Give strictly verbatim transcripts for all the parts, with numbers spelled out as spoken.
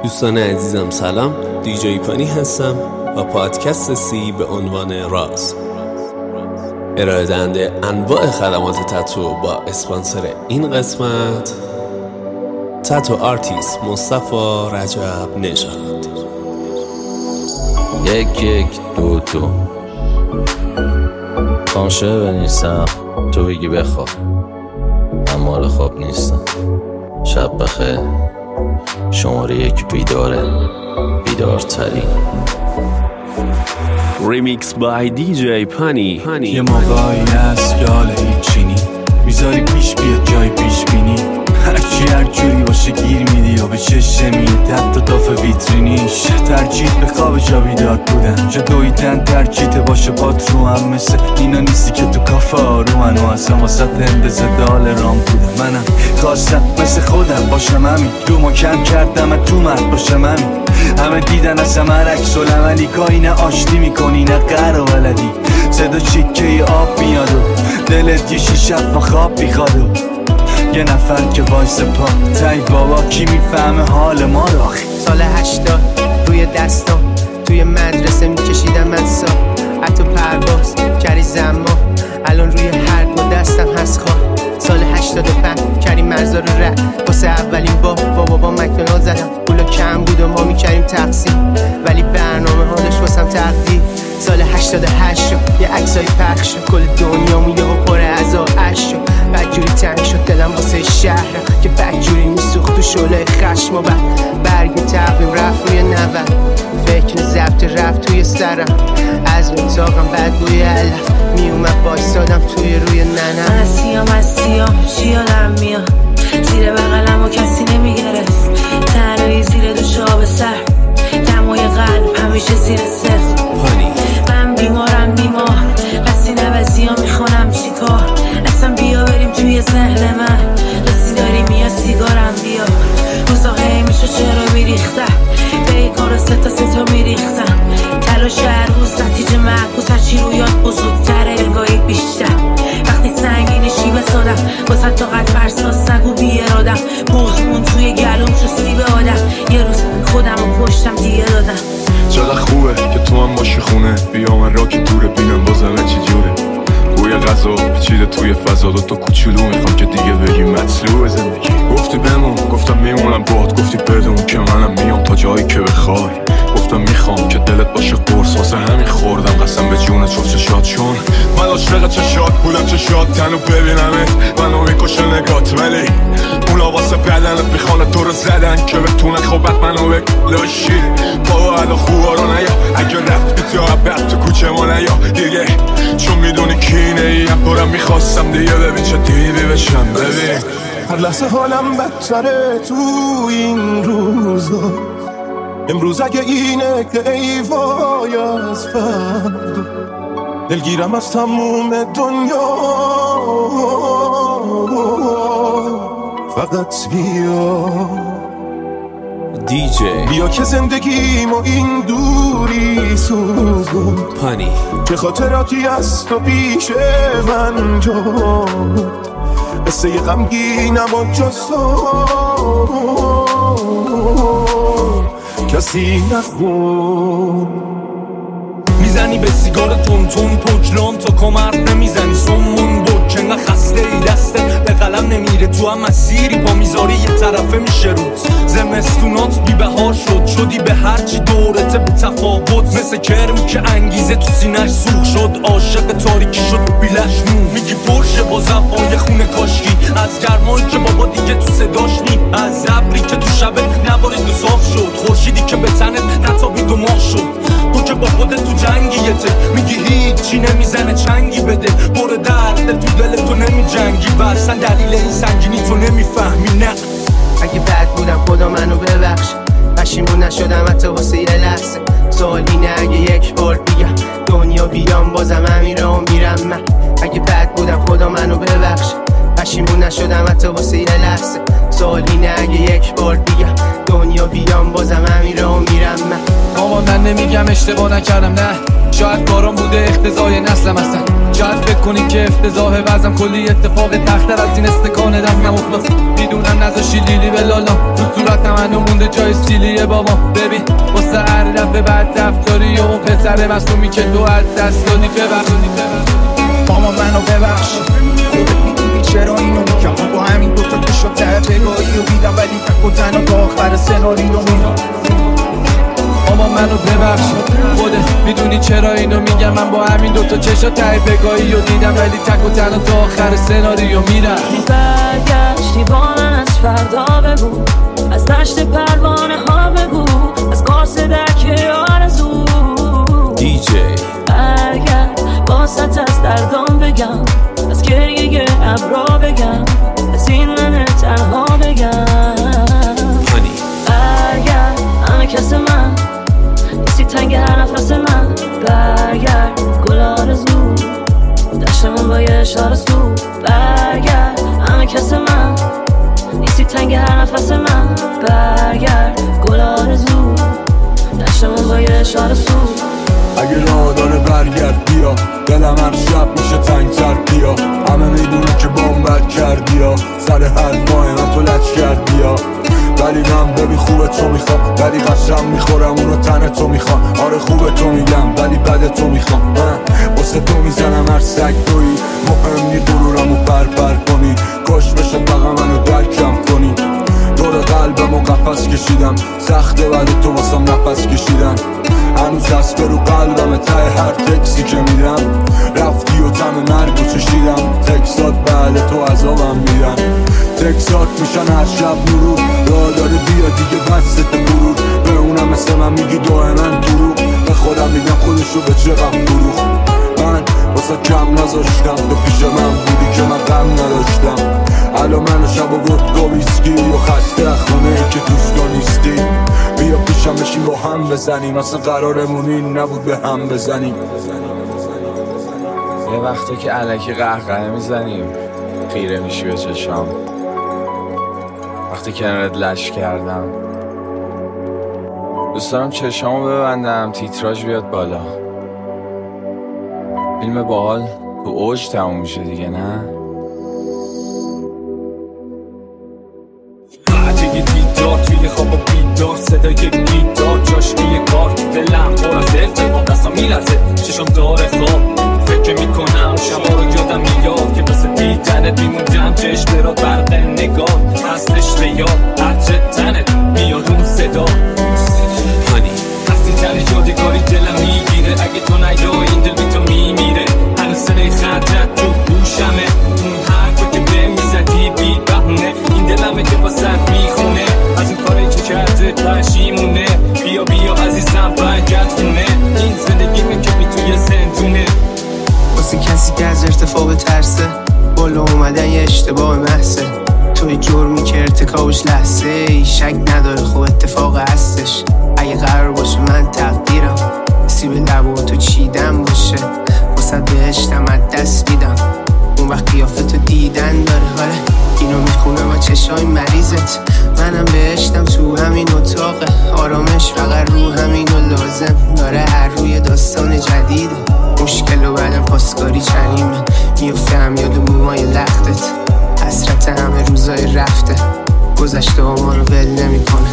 دوستان عزیزم سلام، دیجی پانی هستم و پادکست سی به عنوان راز ارائه دهنده انواع خدمات تتو با اسپانسر این قسمت تتو آرتیست مصطفی رجب نژاد. یک یک دو دو خانشه بنیستم تو بگی بخواب، من مال خواب نیستم. شب بخیر، شماره یک بیداره، بیدارترین. ریمیکس بای دیجی پانی. یه موقعی هست که حال هیچی نی میذاری پیش بیاد جای پیش بینی، هرچی هر جوری باشه گیر میدی و به چشم میدی حتی داف ویترینیش. ترجیح به خواب جا بیداد بودن، جا دویدن ترجیح باشه بات رو هم مثل اینا نیستی که تو کافه آرومن و اصلا واسه اندازه دال رام بودن. منم خواستم مثل خودم باشم همین، رو ما کم کردم تو مرد باشم همین. همه دیدن از همه رکس و لملی کایی نه آشتی میکنی نه قر و ولدی. صدا چیکه ی آب میاد و دلت یه شیشت و خواب میخواد و یه نفر که وایس پا تای بابا کی میفهمه حال ما رو. آخی سال هشتاد روی دستم توی مدرسه میکشیدم من سا حتی پرواز کری زما الان روی هر دو دستم هست خواه. سال هشتاد و پنج کریم مرزا رو رد واسه اولین با با بابا مکدونالد زدم. پولا کم بود و ما میکریم تقسیم ولی برنامه ها داشت واسم تقدیر. سال هشتاد و هشت شد یه عکسای پخش شد، کل دنیا یه ها پره از آش شد. بدجوری تنگ شد دلم واسه شهرم که بدجوری میسوخت تو شعله خشم و بعد برگ تقویم رفت روی نود. فکر ضبط رفت توی سرم از اون تاقم بدگوی علف میومد بایستادم توی روی ننم. من از سیام از سیام چی یادم میاد، زیر بغلم و کسی نمیگرست، تنهایی زیر دوش آب سر، دمای قلب همیشه زیر صفر. من بیمارم بیمار قصی نوزی ها میخونم چی کار، اصلا بیا بریم توی ذهن من، قصی داریم یا سیگارم بیا. روزا هی میشه چرا میریختم به ای کار سه تا سه تا میریختم، تلاش هر روز نتیجه معکوس هرچی رو یاد بزرگتره انگاهی بیشتر. وقتی سنگینی شیبه سادم واسه طاقت فرساز سگو بی ارادم، بغزمون توی گلوم شو سیب آدم، یه روز خودم رو پشتم دیگه دادم. چقدر خوبه که تو هم باشی خونه، بیا من را که دوره بینم بازمه چی جوره. بوی غذا پیچیده توی فضا، دو تا کوچولو میخوام که دیگه بگی مطلوب زندگی. گفتی بمون گفتم میمونم باد، گفتی بدون که منم میام تا جایی که بخوای. گفتم میخوام که دلت باشه قرص، واسه همین خوردم قسم به جونت شد چشات، چون من عاشق چشات بودم. چشات تنو ببینمت منو میکشه نگات، ولی اونا واسه بدنت میخوانه تو رو زدن که بتونه خوبت منو بلاشی. بابا الان خوبا رو نیا، اگه رفتی تو عبت تو کوچه ما نیا دیگه، چون میدونی کینه ای هم برم میخواستم دیگه ببین چه دیوی بشم. ببین هر لحظه حالم بدتره تو این روزا، امروز اگه اینه که ای وای از فردا، دلگیرم از تموم دنیا. فقط بیا دیجی بیا که زندگیمو این دوری سوزون پانی، که خاطراتی از تو پیش من جاد، قصه غمگینم و جسو کسی نخون. میزنی به سیگار تون تون پوکلام تا کمرد نمیزنی سمون بود که نه خسته ای دستت به قلم نمیره تو هم مسیری با میذاری یه طرفه میشه روت. زمستونات بی بهار شد شدی به هرچی دورته به تفاوت، مثل کرمی که انگیزه تو سینش سوخ شد، عاشق تاریکی شد بیلش نون. میگی پرشه با زبای خونه کاشکی، از گرمایی که بابا دیگه تو صداش نی، از ابری که تو شبه نبارید و صاف شد، خورشیدی که به تنت نتابید و ماه شد. تو که با خودت تو جنگیته میگی هیچی نمیزنه چنگی بده، برو درد تو دل تو نمی جنگی و اصلا دلیل این سنگینی تو نمیفهمی. نه اگه بد بودم خدا منو ببخش، پشیمون نشدم حتی واسه یه لحظه. سوال اینه اگه یک بار بگم دنیا بیام بازم همین راه میرم من. اگه بد بودم خدا منو ببخش، پشیمون نشدم حتی واسه یه لحظه. سوال اینه اگه یک بار بگم دنیا بیام بازم همین راه میرم من. ماما من نمیگم اشتباه نکردم، نه شاید کارام بوده اختزای نسلم هستن، شاید فکر کنی که افتضاح وزم کلی اتفاق تختر از این استکان دم نمخلص. میدونم نذاشی لیلی به لالا تو صورتم منو مونده جای سیلیه بابا. ببین واسه هر دفعه بعد رفتاری و اون پسر مصومی که تو از دست دادی ببخش ماما منو ببخش. چرا اینو میگم با همین دوتا که شد ته پگاهی و بیدم ولی تک و تنها تا آخر سناریو میرم. ماما منو ببخش خودت میدونی چرا اینو میگم. من با همین دوتا چشا ته پگاهی و دیدم ولی تک و تنها تا آخر سناریو میرم. برگشتی با من از فردا بگو، از دشت پروانه ها بگو، از قارس درک آرزو دی جی. برگرد باست از دردام بگم، از گریه ابرا بگم، از این من تنها بگم. برگرد همه کس من نیستی تنگ هر نفس من. برگرد گل آرزو دشتمون با یه اشاره سو. برگرد همه کس من نیستی تنگ هر نفس من. برگرد گل آرزو دشتمون با یه اشاره سو. اگه راه داره برگرد بیا، دلم هر شب میشه تنگتر بیا. همه میدونی که بامبد کردی ها، سر حرفای من تو لچ کردی ها. ولی من ببین خوبه تو میخوام، ولی قشم میخورم اونو تن تو میخوام. آره خوبه تو میگم ولی بد تو میخوام. من واسه تو میزنم هر سگ تویی، مهم نی غرورمو پر پر کنی. کاش بشه فقط منو درکم کنی. دور قلبمو قفس کشیدم، سخته بعد تو واسم نفس کشیدن. هنوز دست برو قلبم ته هر تکسی که میدم. رفتی و تم مرگو چشیدم، تکسات بعد تو عذابم میدن. تکسات میشن هر شب نورو، راه داره بیا دیگه بست غرور. به اونم مثل من میگی دائما دروغ، به خودم میگم خودشو به چقم فروخ. من واسه کم نذاشتم، تو پیش من بودی که من غم نداشتم. الان منو شب و ودکا ویسکی و خسته خونه که دوست تو نیستی. بیا پیشم بشین با هم بزنیم، اصلا قرارمون این نبود به هم بزنیم. یه وقتی که الکی قهقه میزنیم خیره میشی به چشام. وقتی کنارت لش کردم دوست دارم چشامو ببندم تیتراژ بیاد بالا. فیلم باحال تو اوج تموم میشه دیگه نه؟ عجیگی دیدار توی خواب و بیدار، صدای گیتار جاش روی کار. دلم پر از التباط دستم میلرزه چشم داره خواب. فکر میکنم شما رو یادم میاد که واسه دیدنت میموندم. چشم برات برق نگاه هستش به یاد، هرچه تنت میاد اون صدا. هنی هستی تن یادگاری دلم میگیره، اگه تو نیای این دل بی تو میمیره. هنوز صدای خندت تو گوشمه، اون حرفا که به میزدی بی بهونه. این دلمه که واسه میخونه، از این کاری که کرده پشیمونه. بیا بیا عزیزم برگرد خونه، این زندگیمه که بی توی زندونه. واسه کسی که از ارتفاع ترسه، بالا اومدن یه اشتباه محضه. توی جرمی که ارتکابش لحظه ای، شک نداره خب اتفاق هستش. اگه قرار باشه من تقدیرم سیب لبو تو چیدم باشه، واسه بهشتم از دست میدم. اون وقت قیافه تو دیدن داره، حاله اینو میخونم و چشای مریضت. منم بهشتم تو همین اتاقه، آرامش فقط رو همین و لازم داره. هر روی داستان جدیده، مشکل و بعدم پاسکاری چنیمه. میفته هم یاد موهای لختت، حسرت همه روزای رفته. گذشته ها ما رو ول نمی کنه.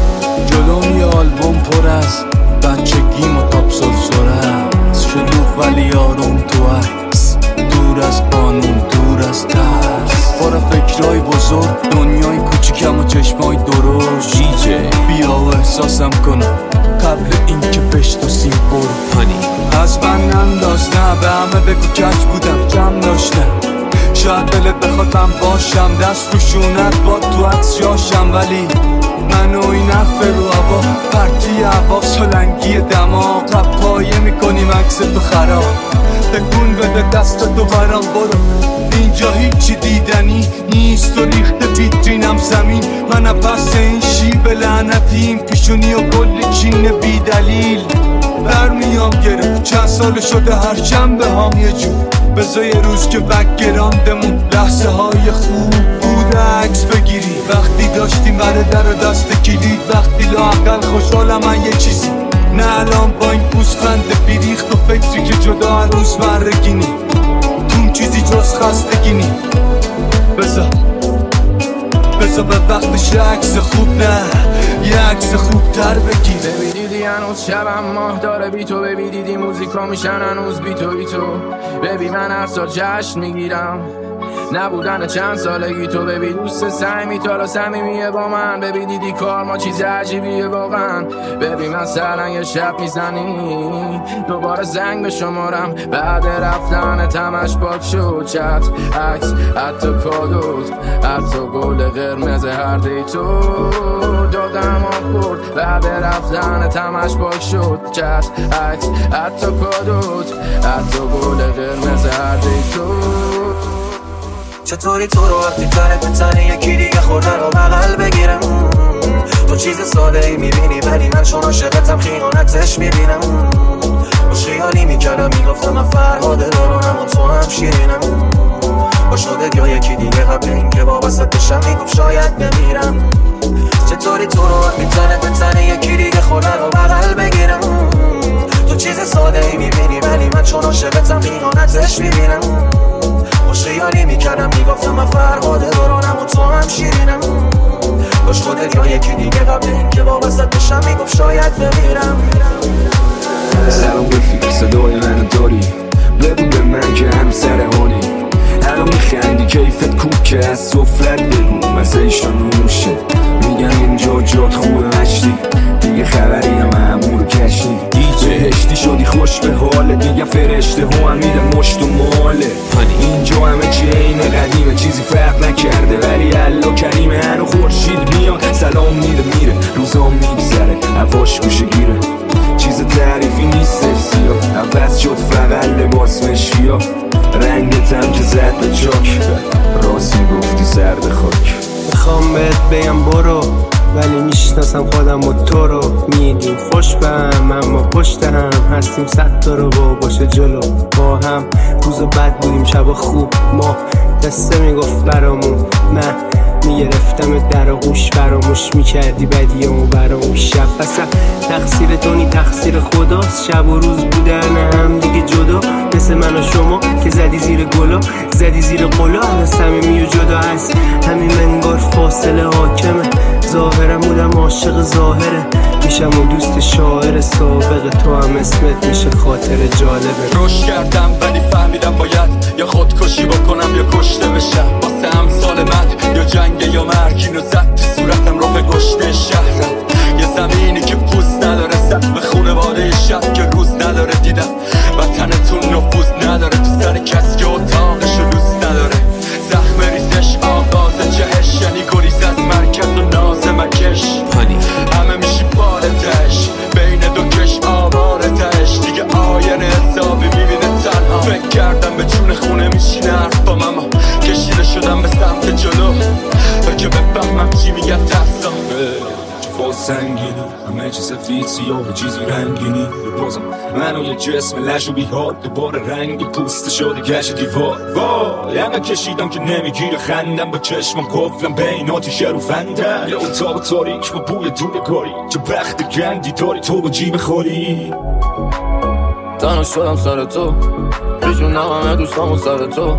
جلوم یه آلبوم پر از بچگیم و تاپ سرسره، شلوغ ولی آروم تو عکس، دور از قانون دور از ترس. پر فکرهای بزرگ، دنیای کوچیکم و چشمای درشت. دی جی. بیا و احساسم کن قبل این که بشناسیم برو. هنی از من ننداز، نه به همه بگو کج بودم جمع داشتم. شاید دلت بخواد من باشم، دست رو شونت با تو عکس جاشم. ولی منو این حرف رو هوا، پرتی هوا سلنگی دماغ. پایه میکنیم عکس تو خراب، تکون بده دست تو برام برو. اینجا هیچی دیدنی نیست و ریخته ویترینم زمین. من پس این شیب لعنتیم، پیشونی و کلی چین بی دلیل. برمیام گرفت چند سال شده هر شنبه هم یه جور. بذار یه روز که بکگراندمون لحظه های خوب بود عکس بگیری. وقتی داشتیم بره در و دست کلید، وقتی لااقل خوشحالم من یه چیزی. نه الان با این پوزخند بیریخت و فکری که جدا هر روز مرگینی. تون چیزی جز خستگی نی. بذار بذار به وقتش عکس خوب نه زودتر بگی. ببینیدی هنوز شبم ماه داره بی تو، ببینیدی موزیکا میشن هنوز بی تو بی تو. ببین من هر سال جشن میگیرم نبودن چند سالگی تو. ببین دوست سعی تا صمیمیه با من. ببین دیدی کار ما چیز عجیبیه واقعا. ببین من سرن یه شب میزنی دوباره زنگ به شمارم بعد رفتن تمش پاک شد. چت عکس حتی کادوت حتی گل قرمز هر دی تو دادم آب برد بعد رفتن تمش پاک شد. چت عکس حتی کادوت حتی گل قرمز هر دی تو. چطوری تو رو وقتی تنه به تنه یکی دیگه خورده رو بغل بگیرم. تو چیز ساده ای میبینی ولی من چون عاشقتم خیانتش میبینم. باش خیالی میکردم میگفتم من فرهاده دارونم و تو هم شیرینم. با شده یا یکی دیگه قبل این که وابستت بشم میگفت شاید بمیرم. چطوری تو رو وقتی تنه به تنه یکی دیگه خورده رو بغل بگیرم. تو چیز ساده ای میبینی ولی من چون عاشقتم خیانتش میبینم. باش خیالی میکردم میگفتم من فرهاده دارونم و تو هم شیرینم. باش خودت یا یکی دیگه قبل این که وابستت بشم میگفت شاید بمیرم. سلام رفیق صدای منو داری بگو به من که هم سرحانی. الان میخندی کیفت کوب که از سفرت بگو مزهشان نوشه. میگن اینجا جات خوبه مشتی دیگه خبری هم امور کشی. بهشتی شدی خوش به حاله دیگه فرشته ها هم میدن مشت و ماله. اینجا همه چی اینه قدیمه چیزی فرق نکرده ولی الله کریمه. هنو خورشید میاد سلام میده میره روزام میگذره هواش گوشه گیره. چیز تعریفی نیست سیا عوض شد فقط لباس مشکیا. رنگت هم که زد به چاک راستی گفتی سرد خاک. میخوام بهت بگم برو ولی میشناسم خودم و تو رو. میگیم خوش به هم اما پشت هم هستیم صد تا رو با باشه جلو. با هم روز بد بودیم شب خوب ما دسته میگفت برامون. من میگرفتم در آغوش فراموش میکردی بدیامو برامون. شب اصلا تقصیر تو نی تقصیر خداست. شب و روز بودن هم دیگه جدا مثل من و شما که زدی زیر گلا زدی زیر قلا. الان صمیمی و جدا هست همین منگار فاصله حاکمه. ظاهرم بودم عاشق ظاهره میشم و دوست شاعر سابق. تو هم اسمت میشه خاطر جالبه. روش کردم ولی فهمیدم باید یا خودکشی بکنم یا کشته بشم. واسه امثال من یا جنگ یا مرگ اینو زد تو صورتم راه گشته شهرم. یه زمینی که پوست نداره سقف خونواده شب که روز نداره. دیدم وطنتون نفوذ نداره تو سر کسی که اتاقشو دوست نداره. زخم ریزش آغاز جهش یعنی گریز از مرکز و ناز مکش. همه میشی پارتش بین دو کش آوار تش. دیگه آینه حسابی میبینه تنها. فکر کردم به جون خونه میشینه حرفام اما کشیده شدم به سمت جلو تا که بفهمم چی میگم ترسام. با سنگینی همه چی سفید سیاه چیزی رنگینی. بازم منو یه جسم لش و بیهاد دوباره رنگی پوست شده گشت دیوار. وای همه کشیدم که نمیگیره خندم با چشمم کفلم بین آتیشه رو فندم. یه اتاق تاریک با بوی دورگاری چه بخت گندی داری تو با جیب خوری. تنها شدم سر تو بیجونم همه دوستامو سر تو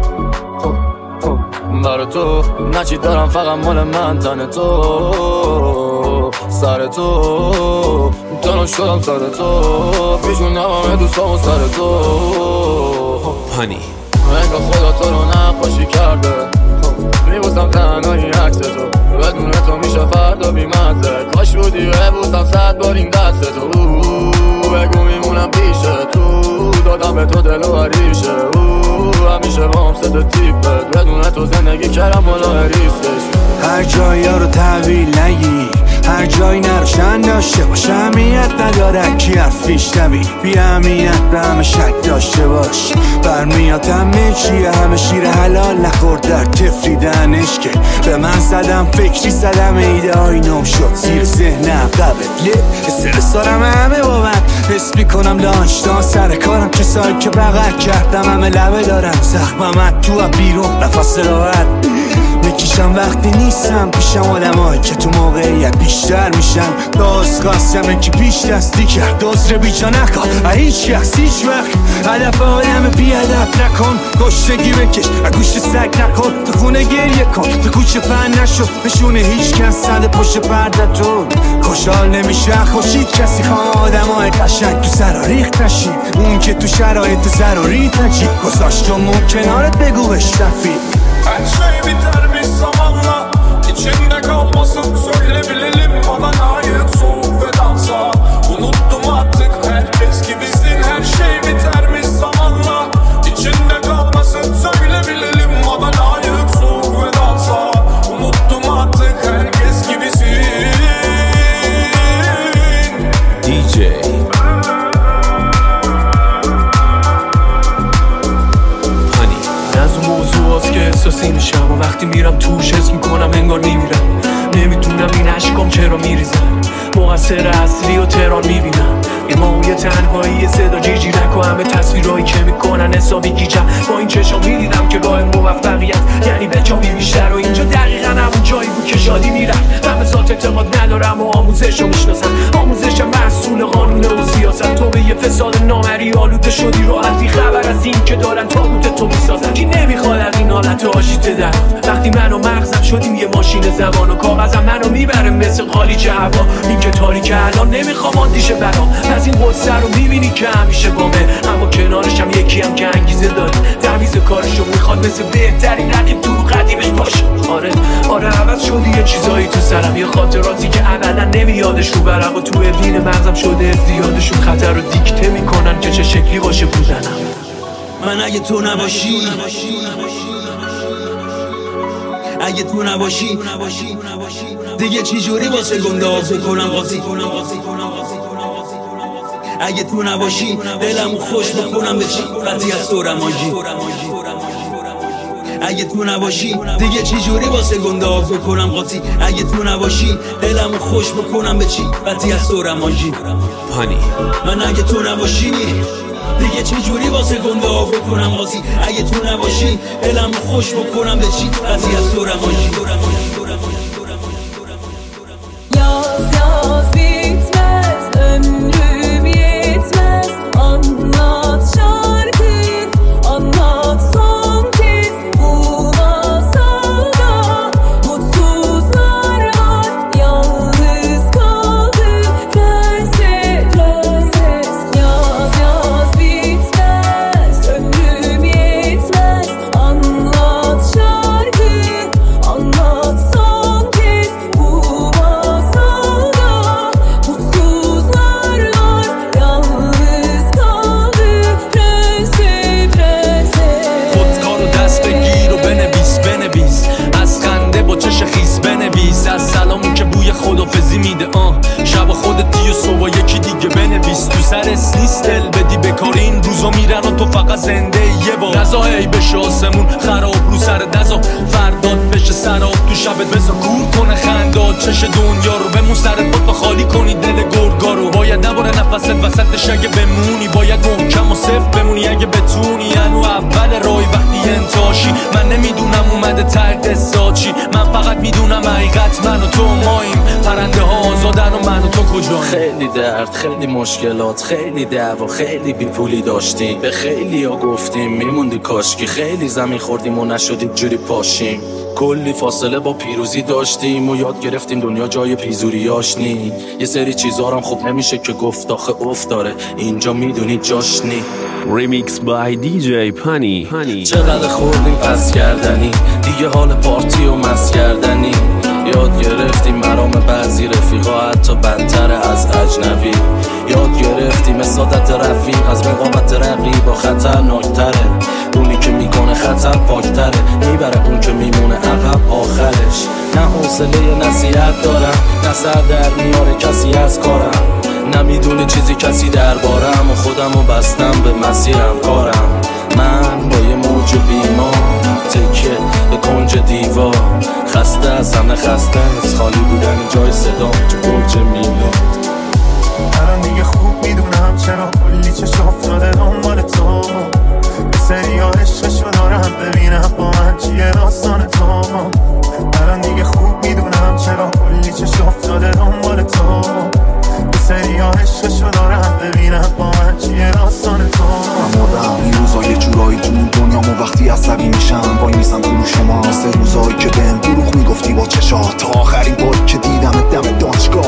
برای تو نچی دارم فقط مال من تن تو سر تو. تنها شدم سر تو بیجونم همه دوستامو سر تو. پانی انگار خدا تو رو نقاشی کرده میبوسم تنهایی عکس تو. بدون تو میشه فردا بیمزه. کاش بودی ببوسم صد بار این دست تو. بگو میمونم پیش تو دادم به تو دل و عریشه. همیشه با هم ست تیپت بدون تو زندگی کردم بالا ریسکش. هر جایی ها رو تحویل نگی هر جایی نروشن داشته باش. اهمیت نداره کی حرفیش طبیل بی اهمیت به همه شک داشته باش. برمیاد همه چیه همه شیر حلال نخورد در تفریدنش که به من زدم فکری زدم ایده های نام شد زیر ذهنم قبله. استرس دارم همه با من حس میکنم دانشتان سر کارم کسایی که بغل کردم همه لبه دارم. زخمم تو بیرون نفس راحت میکشم وقتی نیستم پیشم. آدم هایی که تو موقعیت بیشتر میشم. داز خواستم که پیش دستی کرد دازره بیجا نکن هیچ کس هیچ وقت هدف آدم بیادب نکن. گشتگی بکش گوشت سگ نکن. تو خونه گریه کن تو کوچه پن نشد نشونه هیچ کس صد پشت پرده تو. خوشحال نمیشه خوشید کسی خواه آدمای قشنگ تو سر ریخت نشی اون که تو شرایط ضروری تجی گذاشتمون کنارت بگو بهش رفیق Her şey bitermiş zamanla İçinde kalmasın söyle bilelim bana layık soğuk ve dansa Unuttum artık herkes gibisin her şey bitermiş zamanla İçinde kalmasın söyle bilelim bana layık soğuk ve dansa Unuttum artık herkes gibisin دی جی که احساسی میشم و وقتی میرم توش حس میکنم انگار میمیرم نمیدونم این عشقام چرا میریزم مقصر اصلی و تهران میبینم یه ماهوی تنهایی صدا جیجیرک و همه تصویرهایی که میکنن حسابی گیجم با این چشم میدیدم که راه موفقیت یعنی به جا بیشتر و اینجا دقیقا همون جایی بود که شادی میرم من به ذات اعتماد ندارم و آموزش رو میشناسم آموزشم محصول قانون و سیاست تو به یه فساد نامری آلوده شدی راحتی خبر از این که دارن تابوت تو میسازن کی نمیخواد از این حالت آشیته در وقتی من و مغزم شدیم یه ماشین زبان و کاغذم منو میبره مثل قالیچ هوا این که تاریک الان نمیخوام آندیشه برام از این قصه رو میبینی که همیشه بامه اما کنارشم یکی هم که انگیزه داره تعویض کارشو میخواد مثل بهترین رقیب تو قدیمش باشه آره آره عوض شدی یه چیزایی تو سرم یه خاطراتی که ابدا نمیادش رو برق و تو وین مغزم شده زیادشون خطر رو دیکته میکنن که چه شکلی باشه بودنم من اگه تو نباشی اگه تو نباشی دیگه چی جوری واسه گنده آزه کنم قاضی اگه تو نباشی دلمو خوش بکنم به چی قطعی از تو رماجی اگه تو نباشی دیگه چی جوری واسه گنده آزه کنم قاضی اگه تو نباشی دلمو خوش بکنم به چی قطعی از تو رماجی پانی من اگه تو نباشی دیگه چه جوری واسه گنده ها بکنم قاضی اگه تو نباشی دلم خوش بکنم به چی قضیه از تو رماشی Yaz yaz bitmez ömrüm yetmez anlat şarkıyı anlat son kez bu masalda mutsuzlar var yalnız kaldı prenses prenses yaz yaz bitmez ömrüm yetmez anlat şarkıyı anlat son kez bu masalda mutsuzlar var yalnız kaldı prenses prenses خودکارو دست بگیر و بنویس بنویس از خنده با چش خیس بنویس از سلامی که بوی خدافزی میده آه شب خودتی و صبح یکی دیگه بنویس تو سر نیست دل بدی بکار این روزا میرن و تو فقط زنده یه بار نزا هی بشه آسمون خراب رو سر دزا فرداد بشه سراب تو شبت بزا کور کنه خنداد چش دنیا رو بمون سرت بود خالی کنی دل گرگا رو باید نباره نفست وسطش اگه بمونی باید محکم و صفر بمونی اگه بتونی انو اول رای وقتی انتاشی من نمیدونم اومده تر قصه چی من فقط میدونم حقیقت من و تو ماییم پرنده ها آزادن و من و تو کجاییم خیلی درد خیلی مشکلات خیلی دعوا خیلی بی پولی داشتیم به خیلی ها گفتیم میموندی کاشکی خیلی زمین خوردیم و نشدیم جوری پاشیم کلی فاصله با پیروزی داشتیم و یاد گرفتیم دنیا جای پیزوریاش نی یه سری چیزا هم خوب نمیشه که گفت آخه افت داره اینجا میدونی جاش نی ریمیکس بای دی جی پانی چقدر خوردیم پس کردنی دیگه حال پارتی و مس کردنی یاد گرفتیم مرام بعضی رفیقا حتی بدتر از اجنبی یاد گرفتیم سادت رفیق از رقابت رقیبا خطرناکتره اونی که میکنه خطر پاکتره میبره اون که میمونه عقب آخرش نه حوصله نصیحت دارم نه سر در میاره کسی از کارم نمیدونه چیزی کسی دربارم و خودمو بستم به مسیرم کارم من با یه موج بیمار تکیه به کنج دیوار خسته از همه خسته از خالی بودن جای صدا تو برج میلاد الان دیگه خوب میدونم چرا کلی چشم افتاده دنبال تو به سری ها عشقشو دارم ببینم با من چیه داستان تو الان دیگه خوب میدونم چرا کلی چشم افتاده دنبال تو به سری ها عشقشو دارم ببینم با من چیه داستان تو من مردم این روزا یه جورایی تو دنیا مو وقتی عصبی میشم وای میسم تو شما مثل روزایی که بهم دروغ میگفتی با چشات تا آخرین بار که دیدم دم دانشگاه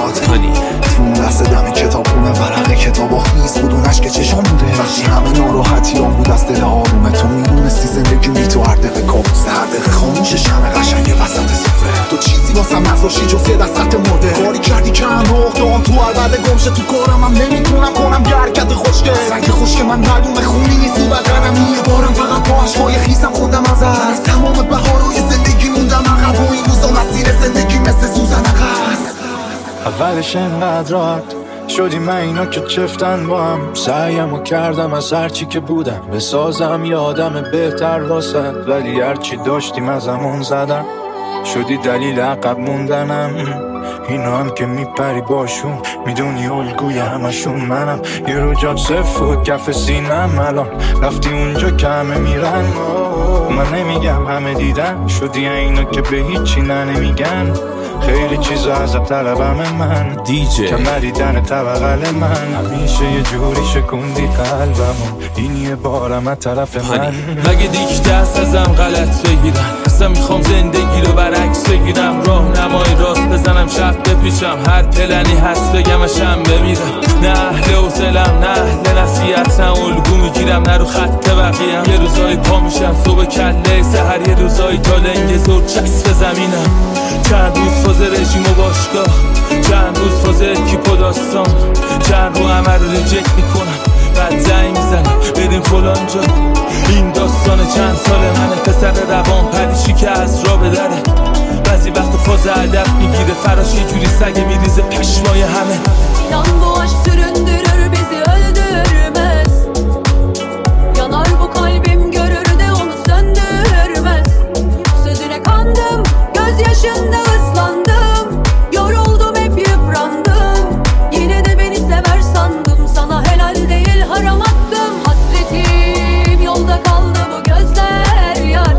باشی جز یه دستت مرده. کاری کردی که هم روح دام تو البته گمشه تو کارم هم نمیتونم کنم یه حرکت خوشگه. سنگ خوشگه من معلومه خونی نیست تو بدنم، یه بارم فقط با عشقای خیسم خودم از از تمام بهارای زندگی موندم عقب و این روزا مسیر زندگی مثل سوزن عقب. اولش انقدر راحت شدی من اینا که چفتن با هم، سعیمو کردم از هرچی که بودم بسازم یه آدم بهتر واسد، ولی هرچی داشتیم از همون زدم شدی دلیل عقب موندنم. اینا هم که میپری باشون میدونی الگوی همشون منم، یه رو جات سفود کف سینم الان رفتی اونجا که همه میرن. من نمیگم همه دیدن شدی اینا که به هیچی نه نمیگن، خیلی چیزا ازت طلبم من دیجی که ندیدن طبقل من، همیشه یه جوری شکوندی قلبمو این یه بارم از طرف من. مگه دیگه دست ازم غلط بگیرم، اصلا میخوام زندگی رو برعکس بگیرم، راه نمای راست بزنم شب بپیچم، هر پلنی هست بگمشم بمیرم، نه اهل حوصلم نه اهل نصیحت، نه الگو میگیرم نه رو خط بقیه‌ام، یه روزایی پا میشم صبح کله سحر، یه روزایی تا لنگ زور چسب زمینم، چند روز فاز رژیم و باشگاه، چند روز فاز اکیپ و داستان، چند رو همه رو ریجکت میکنم بعد زنگ میزنم بریم فلان جا. این داستان چند سال منه، پسر روان پریشی که az را بدره، بعضی وقت fazla ədəb میگیره فراش یه جوری سگه میریزه پشمای همه. Yan bu aşk süründürür bizi öldürmez, yanar bu kalbim görür de onu söndürmez. Sözüne kandım, gözyaşında ıslandım, yoruldum hep yıprandım, yine de beni sever sandım, sana helal değil haram hakkım. Hasretim yolda kaldı bu gözler yar,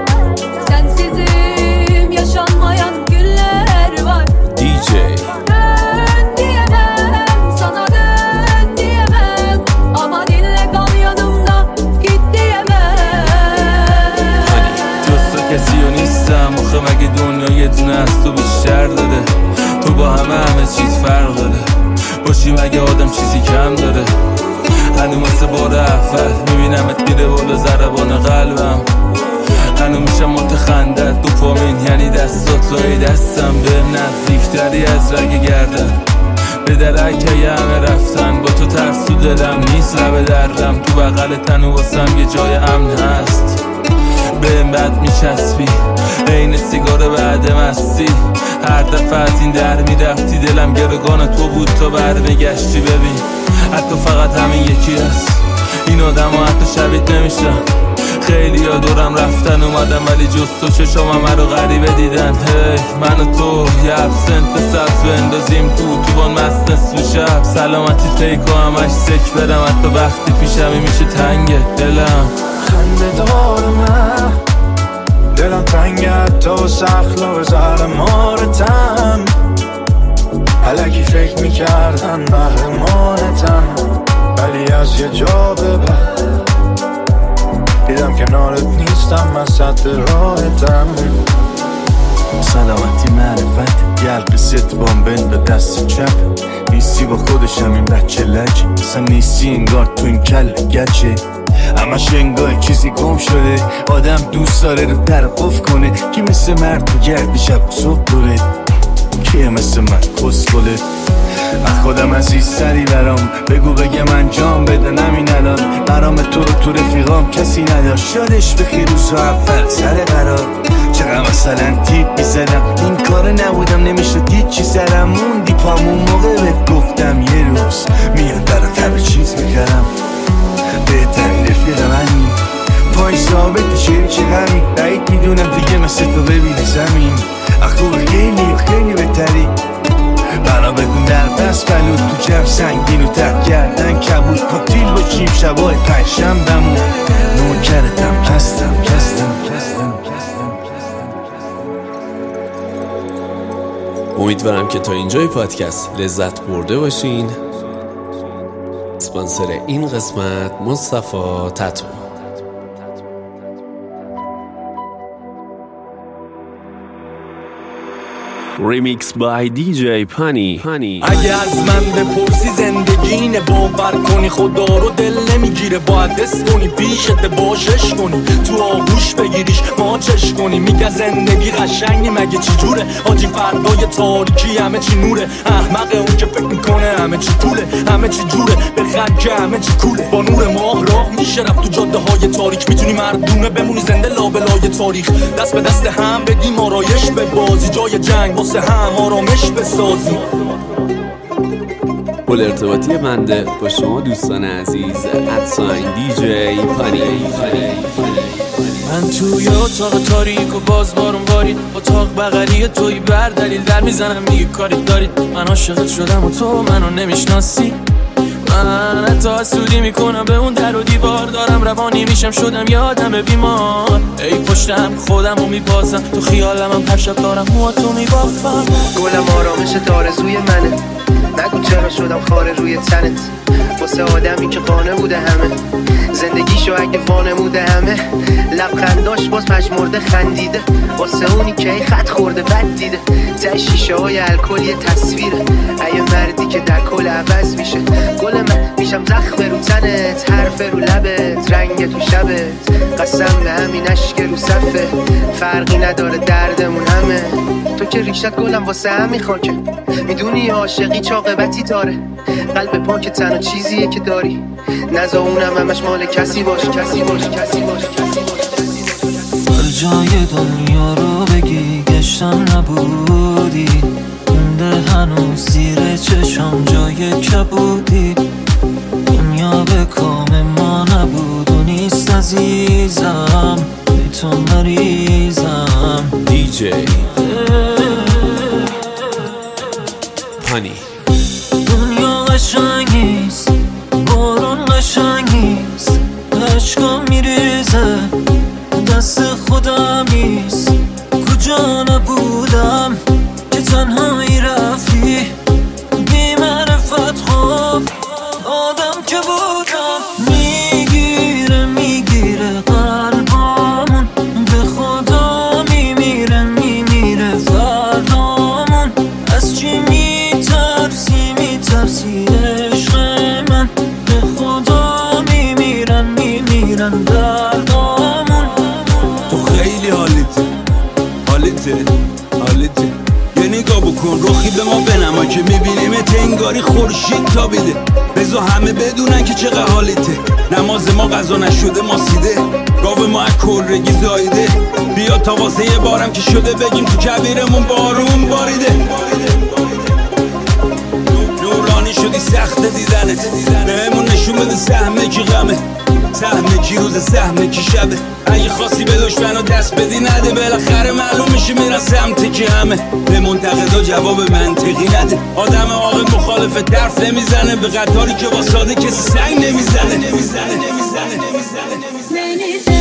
sensizim yaşanmayan günler var. D J Dön diyemem, sana dön diyemem, ama dinle kal yanımda git diyemem. جز تو کسی و نیستم آخه مگه دنیا یه دونه از تو بیشتر داره، تو با همه همه چیز فرق داره، باشی مگه آدم چیزی کم داره. هنو مثل بار اول میبینمت میره بالا ضربان قلبم، هنو میشم متخندت دوپامین یعنی دستات لای دستم، به نزدیکتری از رگ گردن به درک یه همه رفتن، با تو ترس تو دلم نیست لب دردم، تو بغل تن و واسم یه جای امن هست، بهم بد میچسبی عین سیگار بعد مستی، هر دفعه از این در میرفتی دلم گرگان تو بود تا برمیگشتی. ببین حتی فقط همین یکی هست، این آدم ها حتی شبیه نمیشن، خیلی ها دورم رفتن اومدم ولی جز تو چشم همه رو غریبه دیدن. هی من و تو یه ابسنت سبز بندازیم تو توبان مست نصف شب، سلامتی تیک و همش سک برم، حتی وقتی پیشمی میشه تنگه دلم. خنده دار من دلم تنگه حتی سخلا زهر مارتم، علکی فکر میکردن محرمانتم، ولی از یه جا به بعد دیدم کنارت نیستم من سطح راحتم. سلامتی معرفت گل ست بامبن به دست چپ، نیستی با خودشم این بچه لج، اصلا نیستی انگار تو این کل گچه، همش انگار چیزی گم شده، آدم دوست داره رو در قف کنه، کی مثل مرد تو گردی شب صبح دوره، کیه مثل من کسکله. من خودم عزیزتری برام بگو بگه من جام بده نمین الان، برام تو رو تو رفیقام کسی نداشت، یادش بخیر روزا اول سر قرار، چقدر مثلا تیپ میزدم این کار نبودم نمیشد هیچی سرم موندی پامون موقع بهت گفتم یه روز میاد برات همه چیز میکردم، بهترین رفیق منی پای ثابت شیر چه غمی، بعید میدونم دیگه مثل تو ببینی زمین، اخوه خیلی خیلی بهتری، بنا بکن در دست بلود تو جمع سنگین و تک کردن کبود، پاتیل باشیم شبای پنجشنبه‌مون، نوکرتم هستم کستم کستم امیدوارم که تا اینجای پادکست لذت برده باشین. اسپانسر این قسمت مصطفی تتو. Remix by دی جی پانی. اگه از من بپرسی زندگی اینه، باور کنی خدا رو دل نمیگیره، باید دست کنی پیشت باشش کنی، تو آغوش بگیریش ماچش کنی. میگه زندگی قشنگی مگه چی جوره، آجی فردای تاریکی همه چی نوره، احمق اون که فکر میکنه همه چی پوله، همه چی جوره به خط که همه چی کوله. با نور ماه راه میشه رفت تو جاده های تاریک، میتونی مردونه بمونی زنده لابلای تاریخ، دست به دست هم بدیم آرایش به بازی، جای جنگ واسه هم آرامش بسازیم. پل ارتباطی بنده با شما دوستان عزیز ادساین دی جی پانی. من توی اتاق تاریک و باز بارون بارید، اتاق بغلی توی بر دلیل در میزنم میگه کاری دارید، من عاشقت شدم و تو منو نمیشناسی. من حتی حسودی میکنم به اون در و دیوار، دارم روانی میشم شدم یادم بیمار، ای پشتم خودم رو میبازم تو خیالم هم هر شب دارم موها تو میبافم. گلم آرامش آرزوی منه، نگو چرا شدم خاره روی تنت، واسه آدمی که قانه بوده همه زندگیشو اگه وانموده همه، لبخنداش باز پشمرده خندیده، واسه اونی که ای خط خورده بد دیده، ته شیشه های الکل یه تصویره، ای مردی که در کل عوض میشه. گل من میشم زخم رو تنت، حرف رو لبت، رنگ تو شبت، قسم به همین عشق رو صفه، فرقی نداره دردمون همه. تو که ریشت گلم واسه همین خاکه، میدونی عاشقی چاقبتی تاره، قلب پاک تنها چیزیه که داری، نزا اونم همش مال کسی باش کسی باش کسی باش کسی باش. هر جای دنیا رو بگی گشتم نبودی، مونده هنوز زیر چشم جای کبودی، دنیا به کام ما نبود و نیست عزیزم، بی تو مریضم. دی جی پانی. دنیا قشنگیست، بارون قشنگیست، عشقا میریزه دست خودمیست، کجا نبودم که تنهایی رفتی، بی معرفت خواب آدم که بودم. میگیره میگیره قلبامون، به خدا میمیره میمیره فردامون، از چی میترسی میترسی عشق من، به خدا میمیرن میمیرن دردامون. تو خیلی حالیته حالیته حالیته، یه نگاه بکن روخی به ما بنما که میبینیمت انگاری خورشید تابیده، بزا همه بدونن که چقدر حالیته، نماز ما قضا نشده ما سیده، گاو ما از کلرگی زایده، بیا تا واسه یه بارم که شده بگیم تو کبیرمون بارون باریده. نورانی شدی سخت دیدنت، بهمون نشون بده سهمه کی غمه، سهمه کی روز سهمه کی شبه، اگه خواستی به دشمنو دست بدی نده، بالاخره معلوم میشه میرن سمت کی همه، به منتقدا جواب منطقی نده، آدم عاقل مخالف طرف نمیزنه، به قطاری که با ساده کسی سنگ نمیزنه نمیزنه نمیزنه نمیزنه.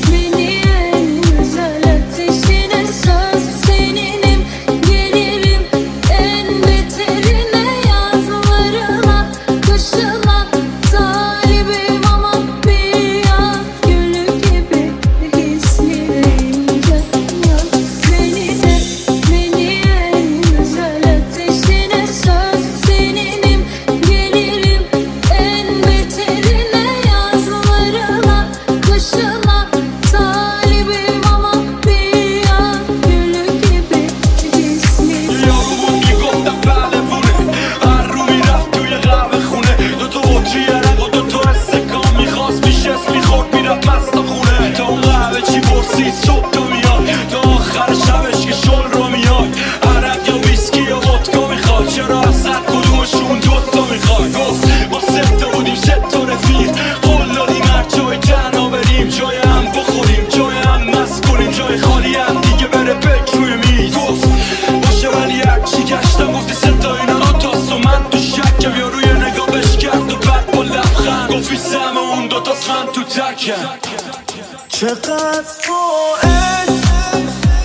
چقدر تو عشق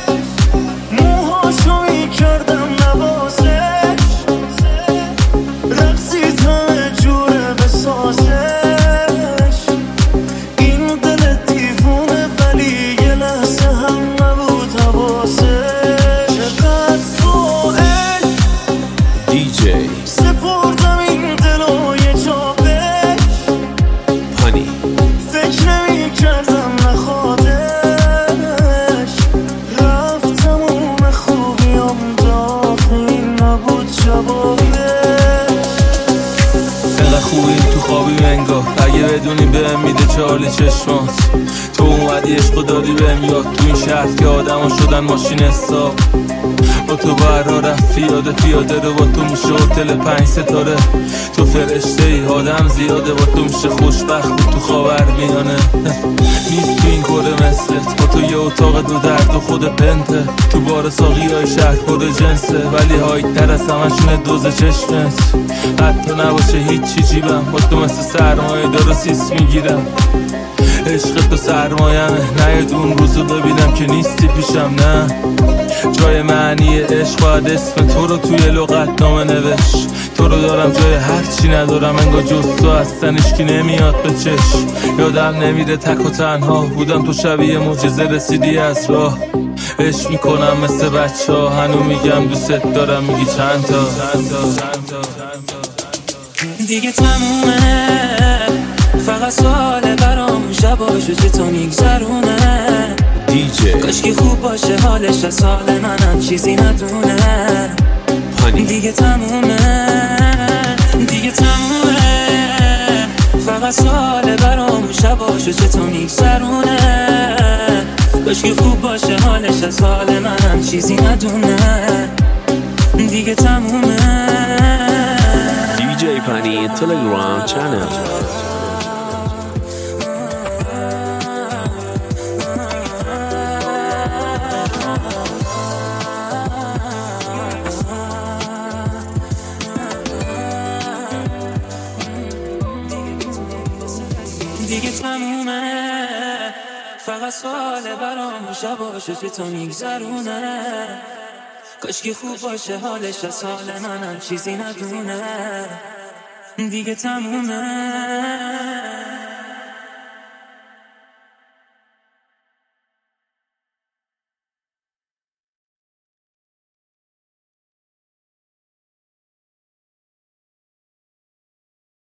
موهاشو میکردم نوازش، رقصید همه جوره بسازش، این دل دیوونه ولی یه لحظه هم نبود حواسش. چقدر تو سپردم این دلو یه جا بهش پانی فکر نمی کردم نخوادش رفت تموم خوبیام داخل نبود جوابش انقدر خوبی تو خوابی منگاه اگه بدونی بهم میده چالی چشمات تو اومدی عشقو دادی بهم یاد تو این شهر که آدم شدن ماشین حساب با تو برا رفت پیاده پیاده رو با تو میشه هتل پنج ستاره تو فرشته ای آدم زیاده با تو میشه خوشبخت تو خاور میانه نیست تو این کره مثلت با تو یه اتاق دو درد و خود پنته تو بار ساقی های شهر پر جنسه ولی هایت تر از همشونه دوز چشمت حتی نباشه هیچی جیبم با تو مثل سرمایه دار و سیس میگیرم عشق تو سرمایمه نه یه دون روزو ببینم که نیستی پیشم نه جای معنی عشق باید اسم تو رو توی لغت نامه نوشت تو رو دارم جای هرچی ندارم انگار جز تو هستن اشکی نمیاد به چشم یادم نمیره تک و تنها بودم تو شبیه معجزه رسیدی از راه عشق میکنم مثل بچه ها هنو میگم دوست دارم میگی چند تا چند تا چند تا دیگه تمومه فقط سواله برام شباشو چه تو میگذرونه دیجی کاشکی خوب باشه حالش از حال منم چیزی ندونه پانی دیگه تمومه دیگه تمومه فقط سواله برام شباشو چه تو میگذرونه کاشکی خوب باشه حالش از حال منم چیزی ندونه دیگه تمومه دیجی پانی تلگرام چنل دیگه تمومه فقط سواله برام شباشو چه تو میگذرونه کاشکی خوب باشه حالش از حال منم چیزی ندونه دیگه تمومه